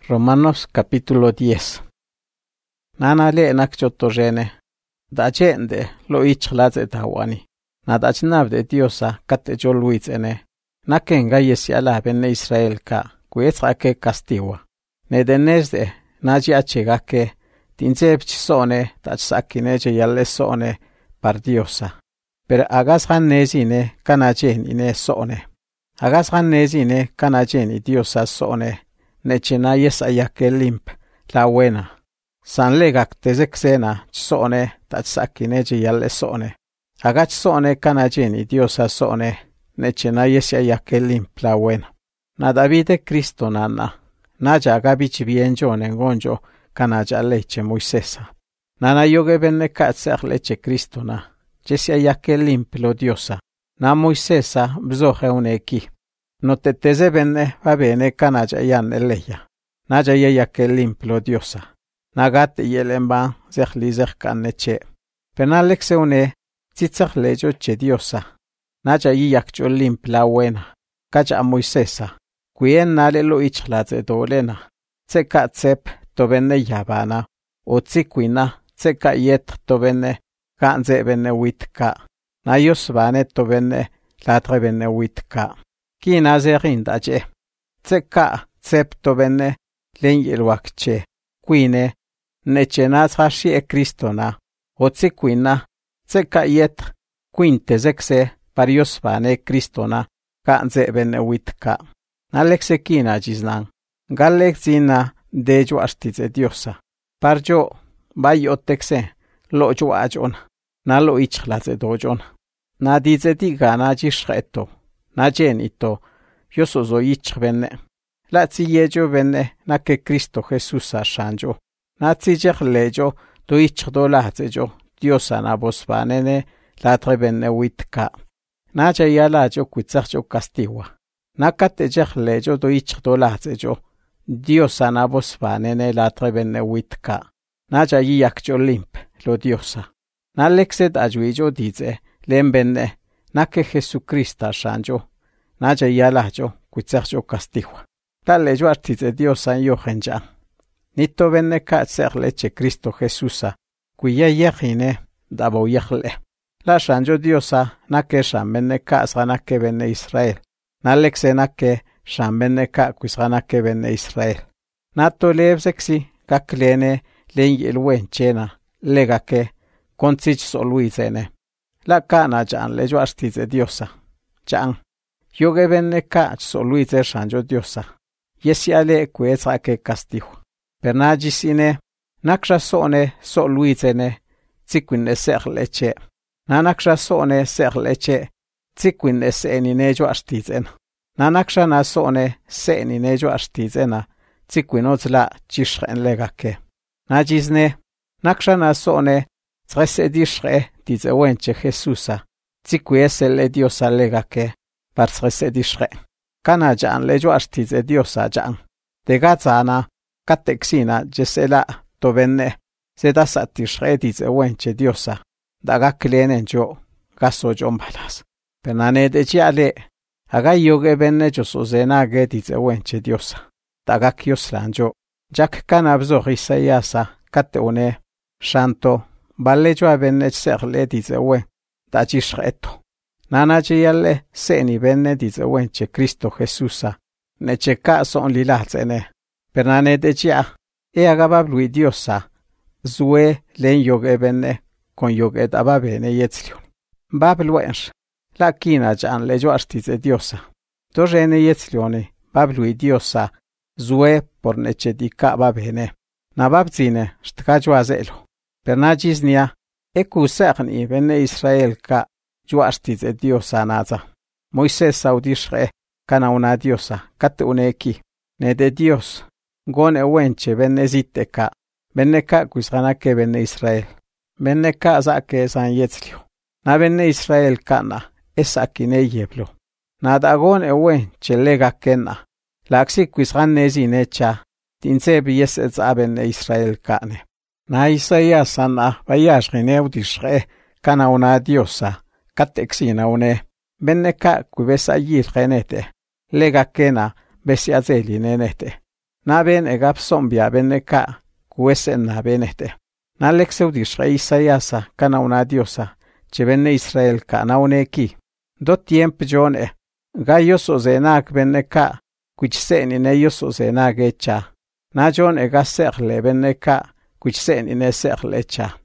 Romanos capítulo 10. Nana le nakchotorene, da jende lo ichladze tawani, nadachnabde diosa kate jolwizene, nakenga yesiala benne Israel ka, kuetzake castiwa. Nedenezde, naji achegake, tinzebchisone, tachsakineje yallesone, par diosa. Per agasgan nezine, kanajenine sone. Agasgan nezine, kanajeni diosa sone. Nechena yesayake limp, la buena. San legak tezexena, sone, tachsakineje yalle sone. Agach sone kanajeni diosa sone, nechena yesayake limp, la buena. Na Davide Cristo nana, naja gabichi bienjone ngonjo, kanaja leche Moisesa. Nana yoge benne katser leche Cristo na, yesayake limp lo diosa. Na Moisesa bzoje uneki. No te teze benne va bene kanaja yan eleya. Naja yake limplo diosa. Nagat yelemba zehli zehkaneche. Penalexe une tzitzach lejo che diosa. Naja yakcho limpla buena. Kaja Moisesa. Quien nale lo ichlatze dolena. Tseka tsep to benne yabana. O tsikwina tseka yet to benne kanze benne witka. Na yosbane to benne latre benne witka. Kina zerindaje. Tseka tsepto benne lenyelwakche. Quine nechenaz hashi Kristona. Otzikwina tseka yet quinte zexe pariosbane Kristona kanze benne witka. Nalexe kina jiznan. Galek zina dejo astize diosa. Parjo bayotexe lo joajon. Na lo ichlaze dojon. Na dize digana jishreto. Najen ito, yosozo ich benne. Latzi yejo benne, nake Cristo Jesus ashanjo. Natzi jech lejo, do ich do lazejo, diosa na bosbanene, latre benne witka. Naja yalajo kuitzacho castiwa. Nakate jech lejo, do ich do lazejo, diosa na bosbanene, latre benne witka. Naja yakjo limp, lo diosa. Nalexed ajuijo dize, lem benne. Nake Jesucrista shanjo, naja yalajo, kuitzacho castiwa. Tale jo artize diosa yo genja. Nito benne katser leche Cristo Jesusa, kuya yegine, dabo yegle. La shanjo diosa, nake shambenne kasra nake benne Israel. Nalexe nake shambenne ka kuisra nake benne Israel. Nato lebsexi, kaklene, lenyelwen chena, legake, kontzich soluizene. La kana jan lejo astize diosa. Jan. Yoge benne ka soluize shanjo diosa. Yesiale kuetzake castigo. Pernajisine, naksha sone soluizene, tzikwine serleche. Nanaksha sone serleche, tzikwine seeninejo astizena. Nanaksha na sone seeninejo astizena, tzikwinozla chishren legake. Najisne, naksha na sone Tressedishre dize wenche Jesusa. Tziquiesele diosa legake. Par tressedishre. Kana jan lejo astize diosa jan. De gazana. Katexina jesela tobenne. Sedasatishre dize wenche diosa. Daga klenen jo. Gaso jombalas. Penane de jiale. Aga yoge benne josozenage dize wenche diosa. Daga kioslan jo. Jak kanabzo risayasa. Kateune. Shanto. Ballejo avenne serle dize wen, da jishreto. Nanaje yalle seni benne dize wen che Cristo Jesusa, neche ka son lilatzene. Pernane de jia, agabablu diosa, zue len yoge benne, con yoge daba bene yetzlion. Babluensh, la kina jan lejo artize diosa. Dojene yetzlione, bablu diosa, zue por neche dika ba bene. Nababzine, shtkajo azelo. Pernajisnia, ekusagni benne Israel ka juastize diosa naza. Moisés saudishre, kana una diosa, kate uneki. Ne de Dios, gone wenche benne ziteka, benne ka kuisganake benne Israel. Benne ka zake san yetzlio. Na benne Israel kana, esakine yeblo. Na dagone wenche lega kena. Laksi kuisgane zinecha, tinzebi yesetza benne Israel kane. Na Isaías sana vayashgine udishre kana una diosa katexina une benne ka kubesa yirgenete lega kena besiazeli nenete Na ben egap sombia beneka kuesen na benete. Na lexeudishra Isaiasa kana una diosa che benne Israel ka na uneki. Do tiemp jone ga yoso zenak beneka kuchseni ne yoso zenag echa. Na jon ega serle beneka kuchseni ne serle echa.